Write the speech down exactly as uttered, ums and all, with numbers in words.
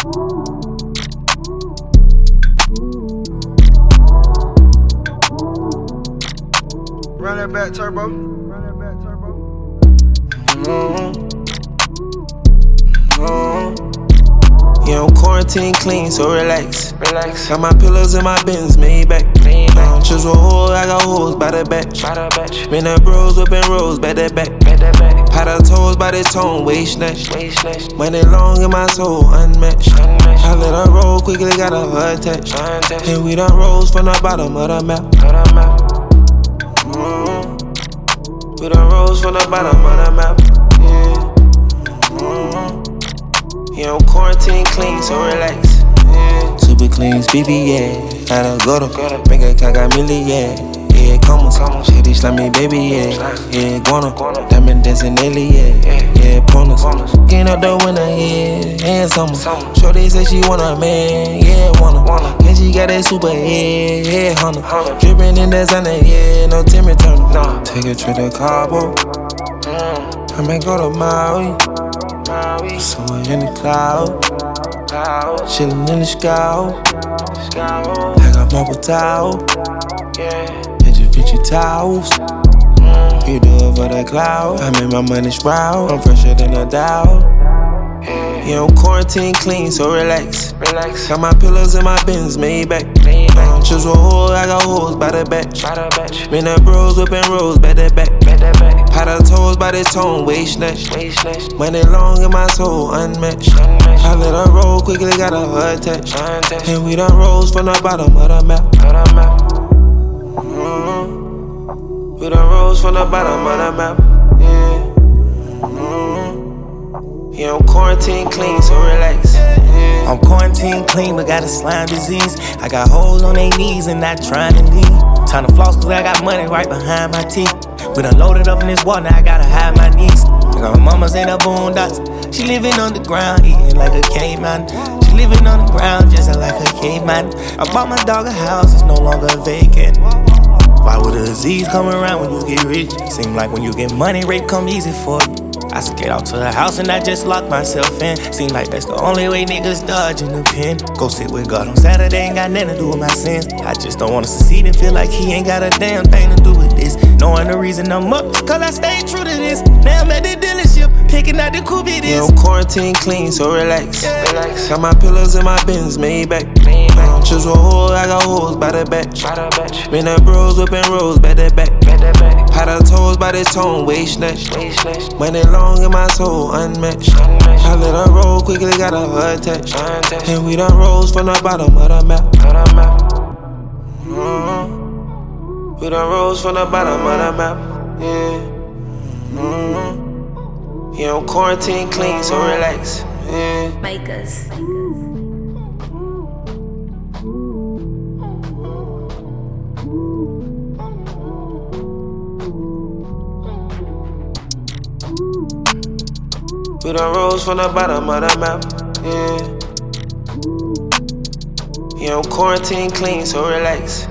Run that back, turbo. Run that back, turbo. Mm-hmm. Mm-hmm. Yeah, I'm quarantine clean, so relax. Relax. Got my pillows in my bins, made back. I don't choose a hole, I got hoes by the batch. Been the bros whipping rolls, back that back. Pat her toes by the tone, waist snatch. Money long in my soul, unmatched. I let her roll quickly, got her attached. And we done rose from the bottom of the map. Mm-hmm. We done rose from the bottom of the map. Yeah. Mm-hmm. Yeah, I'm quarantine clean, so relax. Yeah. Super clean, speedy, yeah. Gotta go to make a cock, got milli, yeah. Yeah, come on, shitty slimy, baby, yeah. Yeah, guana, diamond dancing daily, yeah. Yeah, bonus, getting up the winner, yeah. And summer, shorty say she want a man, yeah, wanna. And she got that super, yeah, yeah, Honda. Drippin' in that Zana, yeah, no Timmy Turner. Take a trip to Cabo, I may go to Maui. Someone in the cloud, chillin' in the sky. I got marble towel, Fitchy fitchy towels. You do it for the cloud. I make my money sprout. I'm fresher than a Dow. Yeah, I'm quarantine clean, so relax. Relax. Got my pillows in my bins, made back. I don't choose a hole, I got hoes by the batch. Been the bros whipping rolls, back that back. Pat her toes by the tone, waist snatch. Money long in my soul, unmatched. I let her roll quickly, got her attached. And we done rose from the bottom of the map. Mm-hmm. We done rose from the bottom of the map. Yeah. Mm-hmm. Yeah, I'm quarantine clean, so relax. Yeah. I'm quarantine clean, but got a slime disease. I got hoes on their knees and not trying to leave. Time to floss, cause I got money right behind my teeth. We done loaded up in this wall, now I gotta hide my knees. I got my mama's in the boondocks. She living underground, eating like a caveman. She living on the ground, just like a caveman. I bought my dog a house, it's no longer vacant. Why would a disease come around when you get rich? Seem like when you get money, rape come easy for you. I skate out to the house and I just lock myself in. Seem like that's the only way niggas dodge in the pen. Go sit with God on Saturday, ain't got nothing to do with my sins. I just don't wanna succeed and feel like he ain't got a damn thing to do with this. Knowing the reason I'm up, cause I stay true to this. Now I'm at the dealership, picking out the coupe it is. Yeah, I'm quarantine clean, so relax. Relax. Got my pillows in my bins, made back. I don't choose a hole, I got hoes by the batch. Been the bros whipping rolls, back that back. Pat her toes by the tone, waist snatch. Money long in my soul, unmatched. I let her roll quickly, got her attached. And we done rose from the bottom of the map. Mm-hmm. We done rose from the bottom of the map. Yeah. Mm-hmm. Yeah, I'm quarantine clean, so relax. Yeah. Makers. We done rose from the bottom of the map. Yeah. Yeah, I'm quarantine clean, so relax.